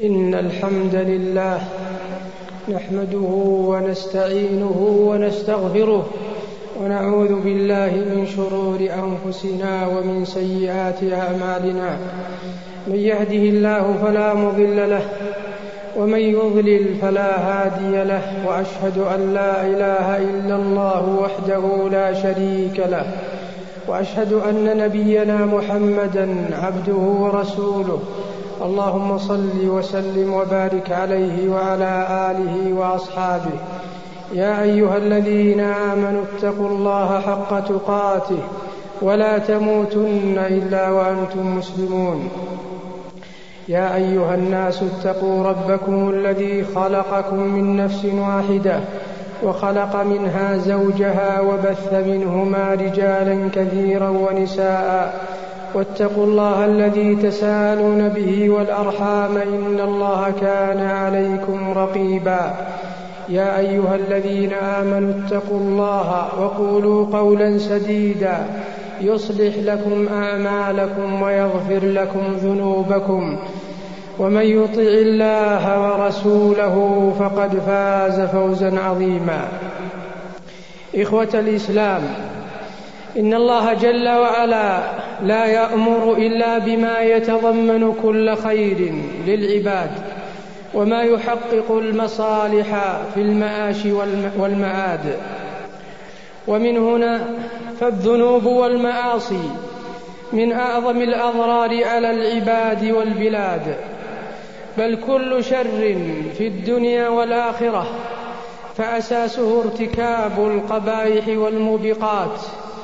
إن الحمد لله نحمده ونستعينه ونستغفره ونعوذ بالله من شرور أنفسنا ومن سيئات أعمالنا. من يهده الله فلا مضل له ومن يضلل فلا هادي له، وأشهد أن لا إله إلا الله وحده لا شريك له، وأشهد أن نبينا محمدا عبده ورسوله. اللهم صل وسلم وبارك عليه وعلى آله وأصحابه. يا أيها الذين آمنوا اتقوا الله حق تقاته ولا تموتن إلا وأنتم مسلمون. يا أيها الناس اتقوا ربكم الذي خلقكم من نفس واحدة وخلق منها زوجها وبث منهما رجالا كثيرا ونساء، واتقوا الله الذي تساءلون به والأرحام إن الله كان عليكم رقيبا. يا أيها الذين آمنوا اتقوا الله وقولوا قولا سديدا يصلح لكم أعمالكم ويغفر لكم ذنوبكم، ومن يطع الله ورسوله فقد فاز فوزا عظيما. إخوة الإسلام، إن الله جل وعلا لا يأمر إلا بما يتضمن كل خير للعباد وما يحقق المصالح في المعاش والمعاد. ومن هنا فالذنوب والمعاصي من أعظم الأضرار على العباد والبلاد، بل كل شر في الدنيا والآخرة فأساسه ارتكاب القبائح والموبقات،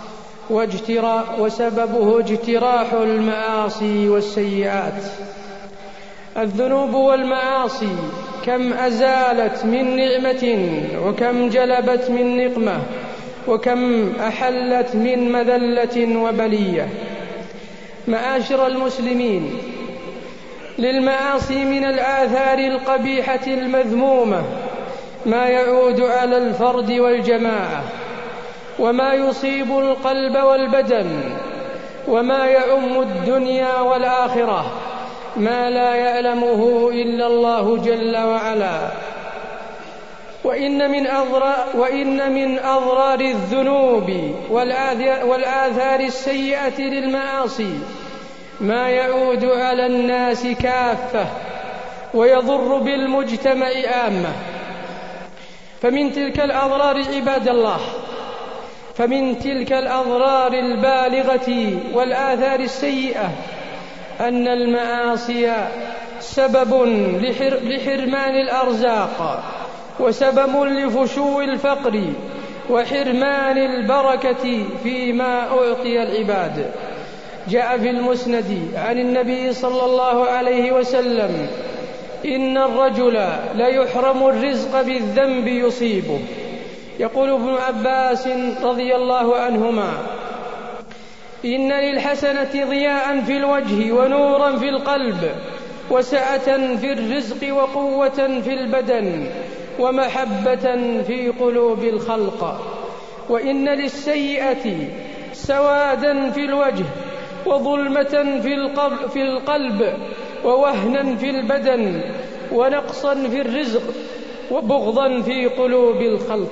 وسببه اجتراح المعاصي والسيئات. الذنوب والمعاصي كم أزالت من نعمة وكم جلبت من نقمة وكم أحلت من مذلة وبلية. معاشر المسلمين، للمعاصي من الآثار القبيحة المذمومة ما يعود على الفرد والجماعة، وما يصيب القلب والبدن، وما يعم الدنيا والآخرة، ما لا يعلمه إلا الله جل وعلا. وإن من أضرار الذنوب والآثار السيئة للمعاصي ما يعود على الناس كافة ويضر بالمجتمع عامة. فمن تلك الأضرار عباد الله، فمن تلك الأضرار البالغة والآثار السيئة أن المعاصي سبب لحرمان الأرزاق، وسبب لفشو الفقر وحرمان البركة فيما أعطي العباد. جاء في المسند عن النبي صلى الله عليه وسلم: إن الرجل ليحرم الرزق بالذنب يصيبه. يقول ابن عباس رضي الله عنهما: إن للحسنة ضياء في الوجه ونورا في القلب وسعة في الرزق وقوة في البدن ومحبة في قلوب الخلق. وإن للسيئة سوادا في الوجه وظلمة في القلب ووهنا في البدن ونقصا في الرزق وبغضا في قلوب الخلق.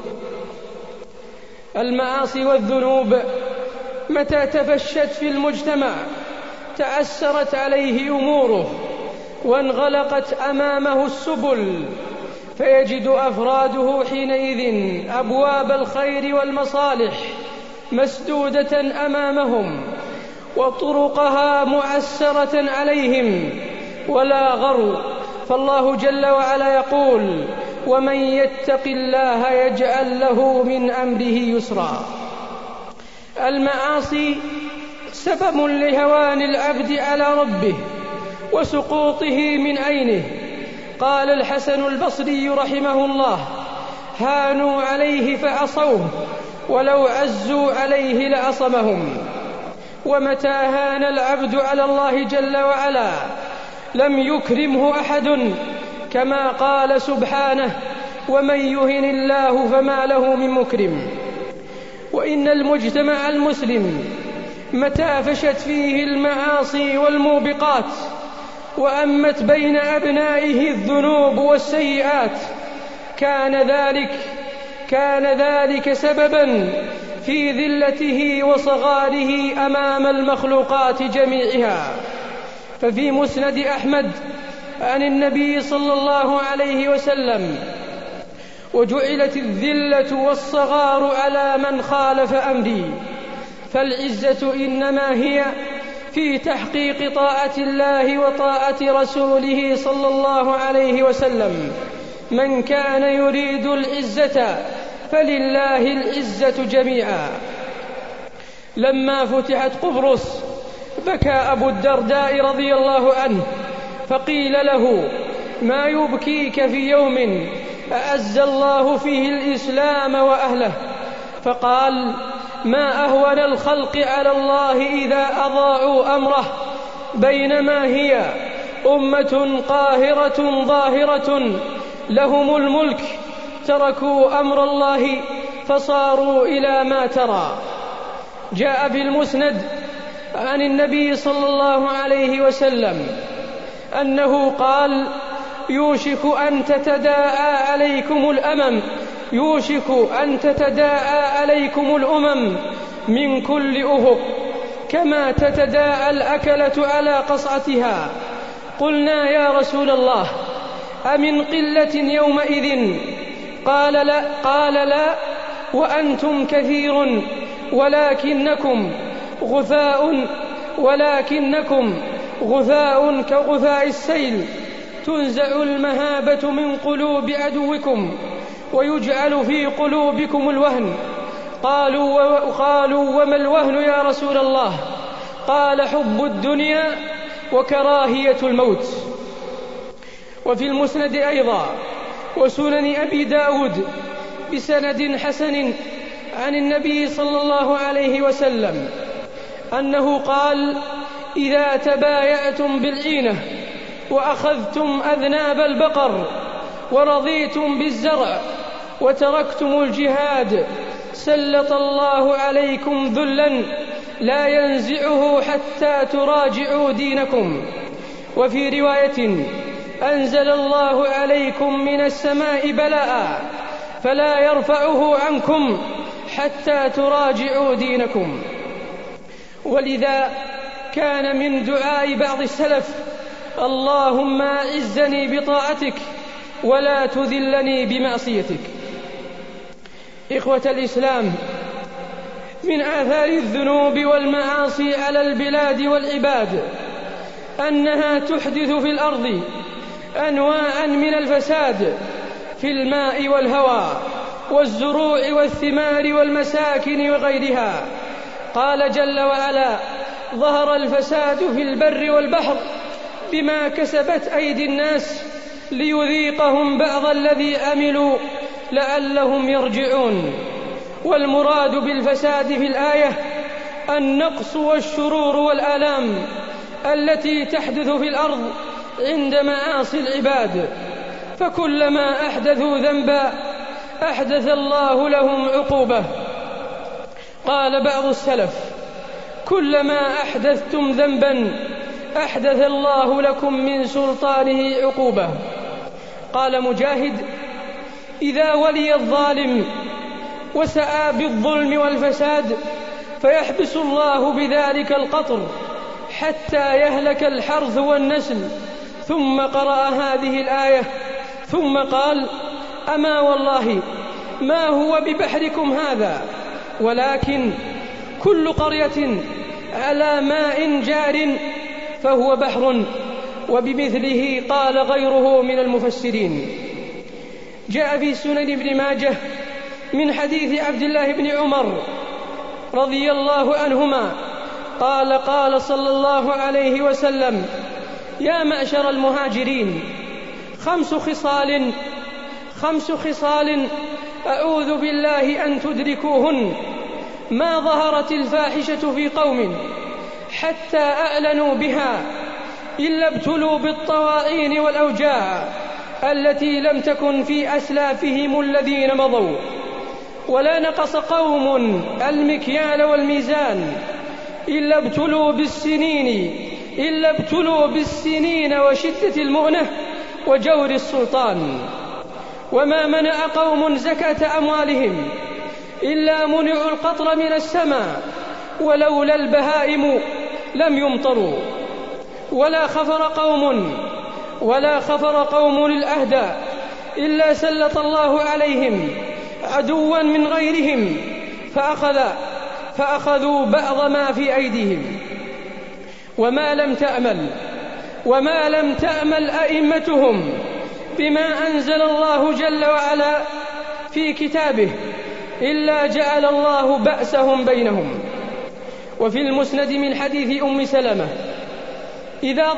المعاصي والذنوب متى تفشت في المجتمع تأثرت عليه أموره وانغلقت أمامه السبل، فيجد أفراده حينئذ أبواب الخير والمصالح مسدودة أمامهم وطرقها مؤثرة عليهم ولا غرو. فالله جل وعلا يقول: ومن يتق الله يجعل له من أمره يسرا. المعاصي سبب لهوان العبد على ربه وسقوطه من عينه. قال الحسن البصري رحمه الله: هانوا عليه فعصوه ولو عزوا عليه لعصمهم. ومتى هان العبد على الله جل وعلا لم يكرمه أحد، كما قال سبحانه: ومن يهن الله فما له من مكرم. وإن المجتمع المسلم متى فشت فيه المعاصي والموبقات وأمت بين أبنائه الذنوب والسيئات، كان ذلك سببا في ذلته وصغاره أمام المخلوقات جميعها. ففي مسند أحمد عن النبي صلى الله عليه وسلم: وجعلت الذلة والصغار على من خالف أمري، فالعزة إنما هي في تحقيق طاعة الله وطاعة رسوله صلى الله عليه وسلم. من كان يريد العزة فلله العزة جميعا. لما فتحت قبرص بكى أبو الدرداء رضي الله عنه، فقيل له: ما يبكيك في يوم أعز الله فيه الإسلام وأهله؟ فقال: ما أهون الخلق على الله إذا أضاعوا أمره، بينما هي أمة قاهرة ظاهرة لهم الملك، تركوا أمر الله فصاروا إلى ما ترى. جاء في المسند عن النبي صلى الله عليه وسلم أنه قال: يوشك أن تتداعى عليكم الأمم من كل أفق كما تتداعى الأكلة على قصعتها. قلنا: يا رسول الله، أمن قلة يومئذ؟ قال لا، وأنتم كثير ولكنكم غثاء كغثاء السيل، تنزع المهابة من قلوب عدوكم ويجعل في قلوبكم الوهن. قالوا: وما الوهن يا رسول الله؟ قال: حب الدنيا وكراهية الموت. وفي المسند أيضا وسنن أبي داود بسند حسن عن النبي صلى الله عليه وسلم أنه قال: إذا تبايعتم بالعينة وأخذتم أذناب البقر ورضيتم بالزرع وتركتم الجهاد، سلط الله عليكم ذلا لا ينزعه حتى تراجعوا دينكم. وفي رواية: أنزل الله عليكم من السماء بلاء فلا يرفعه عنكم حتى تراجعوا دينكم. ولذا كان من دعاء بعض السلف: اللهم أعزني بطاعتك ولا تذلني بمعصيتك. إخوة الإسلام، من آثار الذنوب والمعاصي على البلاد والعباد أنها تحدث في الأرض أنواعا من الفساد في الماء والهواء والزروع والثمار والمساكن وغيرها. قال جل وعلا: ظهر الفساد في البر والبحر بما كسبت أيدي الناس ليذيقهم بعض الذي عملوا لعلهم يرجعون. والمراد بالفساد في الآية النقص والشرور والآلام التي تحدث في الأرض عند معاصي العباد، فكلما أحدثوا ذنبا أحدث الله لهم عقوبة. قال بعض السلف: كلما أحدثتم ذنبا أحدث الله لكم من سلطانه عقوبة. قال مجاهد: إذا ولي الظالم وسعى بالظلم والفساد فيحبس الله بذلك القطر حتى يهلك الحرث والنسل. ثم قرأ هذه الآية ثم قال: أما والله ما هو ببحركم هذا، ولكن كل قرية على ماء جار فهو بحر. وبمثله قال غيره من المفسرين. جاء في سنن ابن ماجه من حديث عبد الله بن عمر رضي الله عنهما قال: قال صلى الله عليه وسلم: يا معشر المهاجرين، خمس خصال أعوذ بالله أن تدركوهن: ما ظهرت الفاحشة في قوم حتى أعلنوا بها إلا ابتلوا بالطواعين والأوجاع التي لم تكن في أسلافهم الذين مضوا، ولا نقص قوم المكيال والميزان إلا ابتلوا بالسنين إلا ابتلوا بالسنين وشدة المؤنة وجور السلطان. وما منع قوم زكاة أموالهم إلا منعوا القطر من السماء، ولولا البهائم لم يمطروا. ولا خفر قوم الأهدى إلا سلط الله عليهم عدوا من غيرهم فأخذوا بعض ما في أيديهم. وما لم تأمل أئمتهم بما أنزل الله جل وعلا في كتابه إلا جعل الله بأسهم بينهم. وفي المسند من حديث أم سلمة: إذا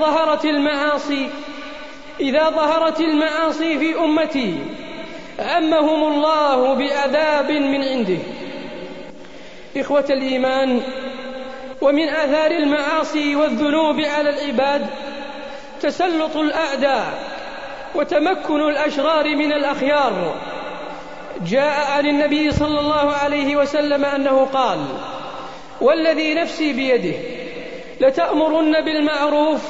ظهرت المعاصي في أمتي عمهم الله بعذاب من عنده. إخوة الإيمان، ومن آثار المعاصي والذنوب على العباد تسلط الأعداء وتمكن الأشرار من الأخيار. جاء عن النبي صلى الله عليه وسلم أنه قال: والذي نفسي بيده لتأمرن بالمعروف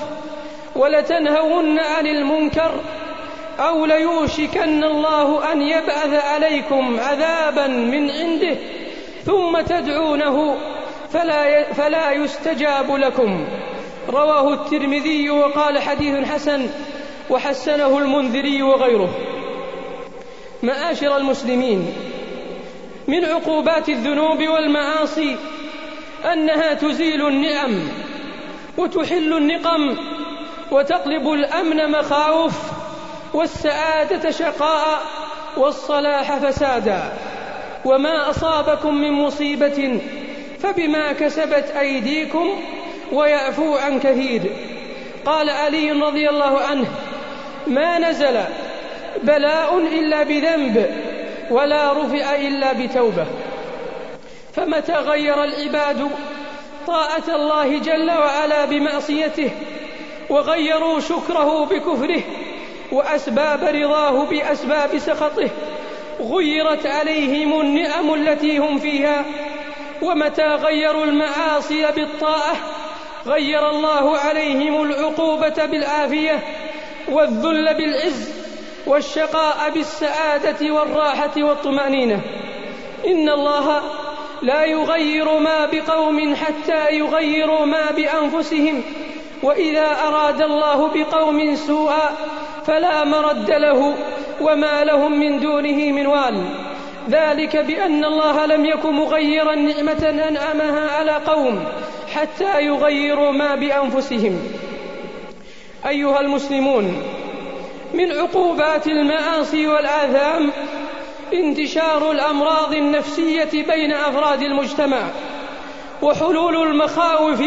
ولتنهون عن المنكر أو ليوشكن الله أن يبعث عليكم عذابا من عنده ثم تدعونه فلا يستجاب لكم. رواه الترمذي وقال حديث حسن، وحسنه المنذري وغيره. معاشر المسلمين، من عقوبات الذنوب والمعاصي أنها تزيل النعم وتحل النقم وتقلب الأمن مخاوف والسعادة شقاء والصلاح فسادا. وما أصابكم من مصيبة فبما كسبت أيديكم ويعفو عن كثير. قال علي رضي الله عنه: ما نزل بلاء إلا بذنب ولا رفع إلا بتوبة. فمتى غير العباد طاعة الله جل وعلا بمعصيته وغيروا شكره بكفره وأسباب رضاه بأسباب سخطه غيرت عليهم النعم التي هم فيها. ومتى غيروا المعاصي بالطاعة غير الله عليهم العقوبة بالعافية والذل بالعز والشقاء بالسعادة والراحة والطمأنينة. إن الله لا يغير ما بقوم حتى يغيروا ما بأنفسهم، وإذا أراد الله بقوم سوءا فلا مرد له وما لهم من دونه من وال. ذلك بأن الله لم يكن مغيرا نعمة أنعمها على قوم حتى يغيروا ما بأنفسهم. أيها المسلمون، من عقوبات المعاصي والآثام انتشار الأمراض النفسية بين أفراد المجتمع، وحلول المخاوف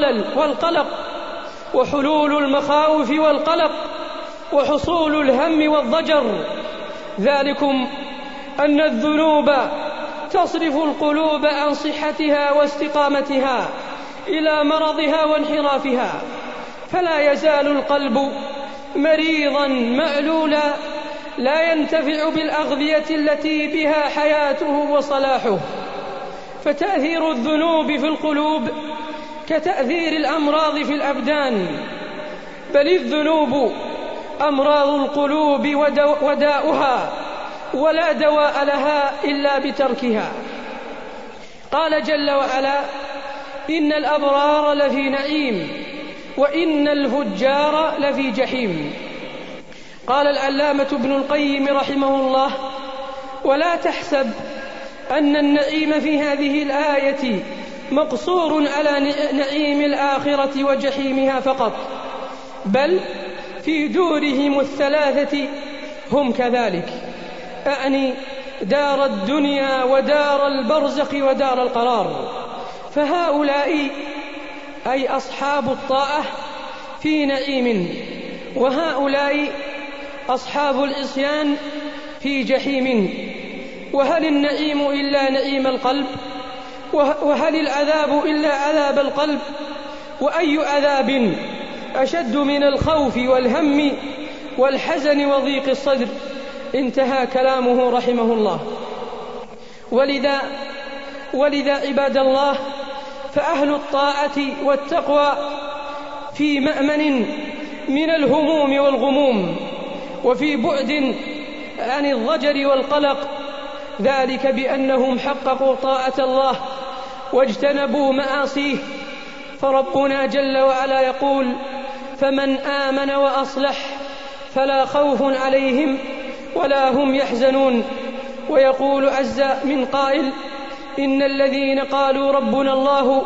والقلق وحصول الهم والضجر. ذلكم أن الذنوب تصرف القلوب عن صحتها واستقامتها إلى مرضها وانحرافها، فلا يزال القلب مريضا معلولا لا ينتفع بالأغذية التي بها حياته وصلاحه. فتأثير الذنوب في القلوب كتأثير الأمراض في الأبدان، بل الذنوب أمراض القلوب وداؤها، ولا دواء لها إلا بتركها. قال جل وعلا: إن الأبرار لفي نعيم وإن الفجار لفي جحيم. قال العلامة ابن القيم رحمه الله: ولا تحسب أن النعيم في هذه الآية مقصور على نعيم الآخرة وجحيمها فقط، بل في دورهم الثلاثة هم كذلك، أعني دار الدنيا ودار البرزخ ودار القرار. فهؤلاء أي أصحاب الطاعة في نعيم، وهؤلاء أصحاب العصيان في جحيم. وهل النعيم إلا نعيم القلب؟ وهل العذاب إلا عذاب القلب؟ وأي عذاب أشد من الخوف والهم والحزن وضيق الصدر؟ انتهى كلامه رحمه الله. ولذا عباد الله، فأهل الطاعة والتقوى في مأمن من الهموم والغموم، وفي بعد عن الضجر والقلق، ذلك بأنهم حققوا طاعة الله واجتنبوا معاصيه. فربنا جل وعلا يقول: فمن آمن وأصلح فلا خوف عليهم ولا هم يحزنون. ويقول عز من قائل: إن الذين قالوا ربنا الله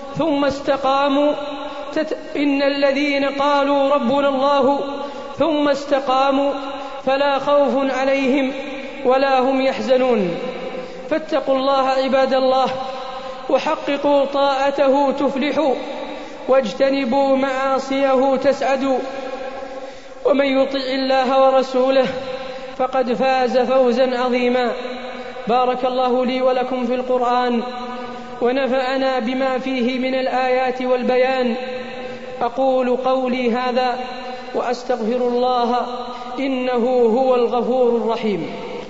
ثم استقاموا فلا خوف عليهم ولا هم يحزنون. فاتقوا الله عباد الله، وحققوا طاعته تفلحوا، واجتنبوا معاصيه تسعدوا. ومن يطع الله ورسوله فقد فاز فوزا عظيما. بارك الله لي ولكم في القرآن، ونفعنا بما فيه من الآيات والبيان. أقول قولي هذا وأستغفر الله، إنه هو الغفور الرحيم.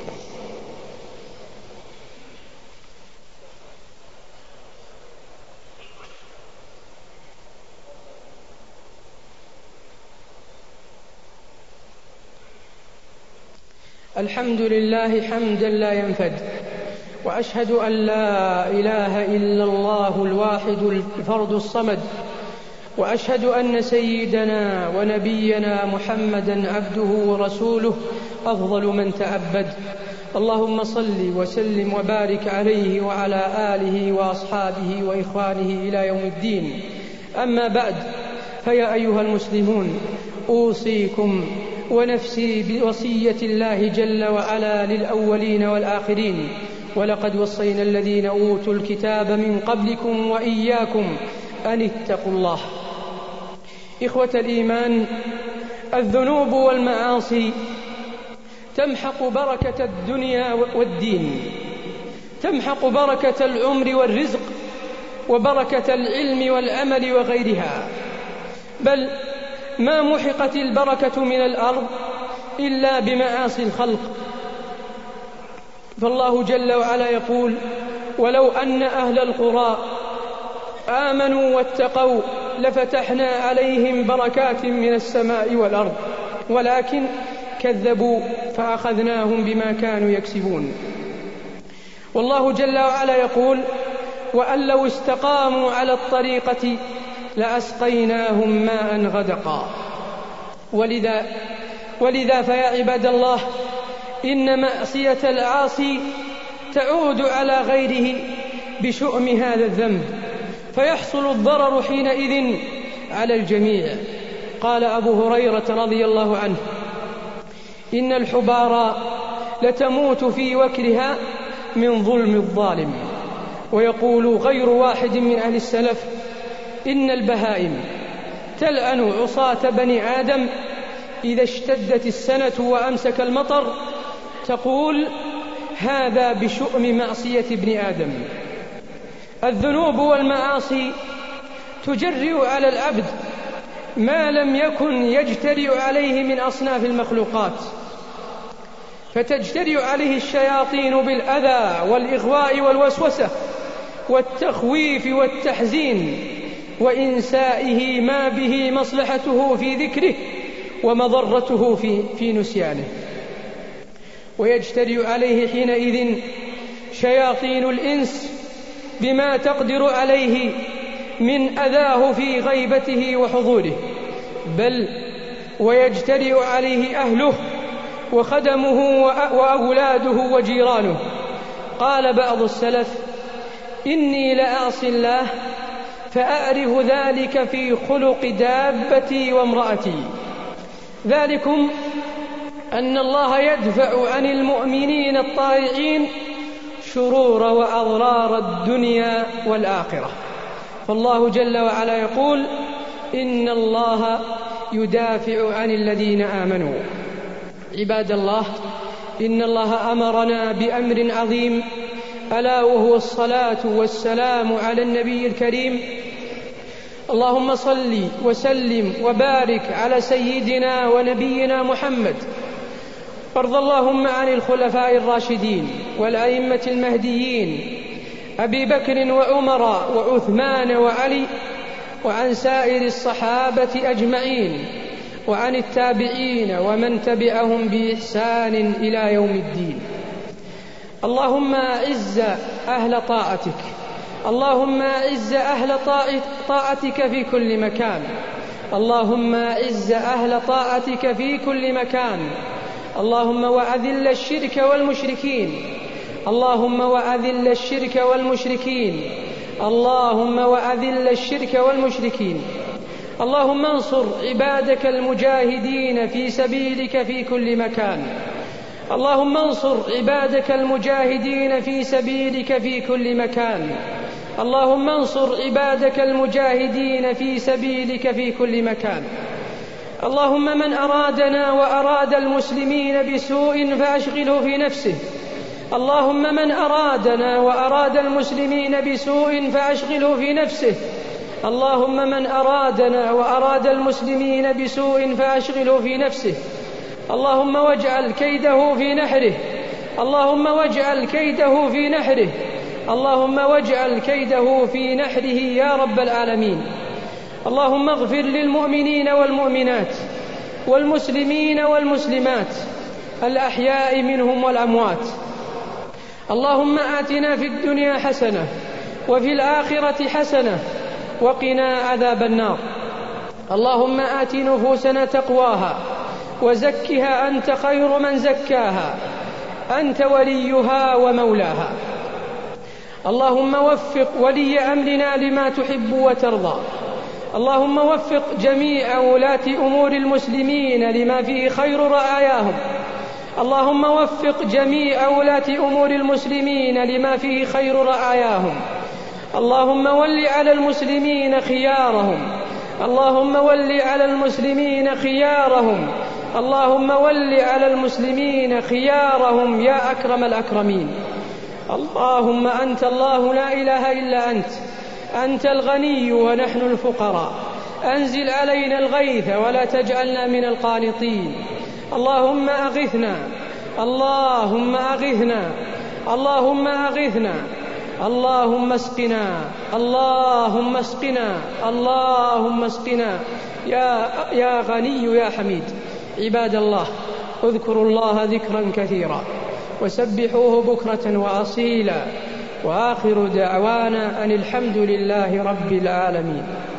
الحمد لله حمدا لا ينفد، وأشهد أن لا إله إلا الله الواحد الفرد الصمد، وأشهد أن سيدنا ونبينا محمدا عبده ورسوله أفضل من تعبد. اللهم صل وسلم وبارك عليه وعلى آله وأصحابه وإخوانه إلى يوم الدين. أما بعد، فيا أيها المسلمون، أوصيكم ونفسي بوصية الله جل وعلا للأولين والآخرين. ولقد وصينا الذين أوتوا الكتاب من قبلكم وإياكم أن اتقوا الله. إخوة الإيمان، الذنوب والمعاصي تمحق بركة الدنيا والدين، تمحق بركة العمر والرزق، وبركة العلم والعمل وغيرها. بل ما محقت البركة من الأرض إلا بمعاصي الخلق. فالله جل وعلا يقول: ولو أن أهل القرى آمنوا واتقوا لفتحنا عليهم بركات من السماء والأرض ولكن كذبوا فأخذناهم بما كانوا يكسبون. والله جل وعلا يقول: وأن لو استقاموا على الطريقة لأسقيناهم ماء غدقا. ولذا فيا عباد الله، إن معصية العاصي تعود على غيره بشؤم هذا الذنب، فيحصل الضرر حينئذ على الجميع. قال أبو هريرة رضي الله عنه: إن الحبارى لتموت في وكرها من ظلم الظالم. ويقول غير واحد من أهل السلف: إن البهائم تلعن عصاة بني آدم إذا اشتدت السنة وأمسك المطر، تقول: هذا بشؤم معصية ابن آدم. الذنوب والمعاصي تجرئ على العبد ما لم يكن يجترئ عليه من أصناف المخلوقات، فتجترئ عليه الشياطين بالأذى والإغواء والوسوسة والتخويف والتحزين وإنسائه ما به مصلحته في ذكره ومضرته في نسيانه. ويجترئ عليه حينئذ شياطين الإنس بما تقدر عليه من أذاه في غيبته وحضوره، بل ويجترئ عليه أهله وخدمه وأولاده وجيرانه. قال بعض السلف: إني لأعصي الله فأعرف ذلك في خلق دابتي وامرأتي. ذلكم أن الله يدفع عن المؤمنين الطائعين شرور وأضرار الدنيا والآخرة. فالله جل وعلا يقول: إن الله يدافع عن الذين آمنوا. عباد الله، إن الله أمرنا بأمر عظيم، ألا وهو الصلاة والسلام على النبي الكريم. اللهم صل وسلم وبارك على سيدنا ونبينا محمد. وارض اللهم عن الخلفاء الراشدين والأئمة المهديين أبي بكر وعمر وعثمان وعلي وعن سائر الصحابة أجمعين، وعن التابعين ومن تبعهم بإحسان إلى يوم الدين. اللهم أعز أهل طاعتك، اللهم أعز أهل طاعتك في كل مكان، اللهم أعز أهل طاعتك في كل مكان. اللهم وأذل الشرك والمشركين، اللهم وأذل الشرك والمشركين، اللهم وأذل الشرك والمشركين. اللهم انصر عبادك المجاهدين في سبيلك في كل مكان، اللهم انصر عبادك المجاهدين في سبيلك في كل مكان، اللهم انصر عبادك المجاهدين في سبيلك في كل مكان. اللهم من أرادنا وأراد المسلمين بسوء فأشغله في نفسه، اللهم من أرادنا وأراد المسلمين بسوء فأشغله في نفسه، اللهم من أرادنا وأراد المسلمين بسوء فأشغله في نفسه. اللهم واجعل كيده في نحره، اللهم واجعل كيده في نحره، اللهم واجعل كيده في نحره يا رب العالمين. اللهم اغفر للمؤمنين والمؤمنات والمسلمين والمسلمات الأحياء منهم والأموات. اللهم آتنا في الدنيا حسنة وفي الآخرة حسنة وقنا عذاب النار. اللهم آت نفوسنا تقواها وزكها أنت خير من زكاها، أنت وليها ومولاها. اللهم وفق ولي أمرنا لما تحب وترضى، اللهم وفق جميع ولاة أمور المسلمين لما فيه خير رعاياهم، اللهم وفق جميع ولاة أمور المسلمين لما فيه خير رعاياهم. اللهم ول على المسلمين خيارهم، اللهم ول على المسلمين خيارهم، اللهم ول على المسلمين خيارهم يا أكرم الأكرمين. اللهم أنت الله لا إله إلا أنت، أنت الغني ونحن الفقراء، أنزل علينا الغيث ولا تجعلنا من القانطين. اللهم أغثنا، اللهم أغثنا، اللهم أغثنا، اللهم اسقنا، اللهم اسقنا، اللهم اسقنا يا غني يا حميد. عباد الله، اذكروا الله ذكرا كثيرا وسبحوه بكرة وأصيلا، وآخر دعوانا أن الحمد لله رب العالمين.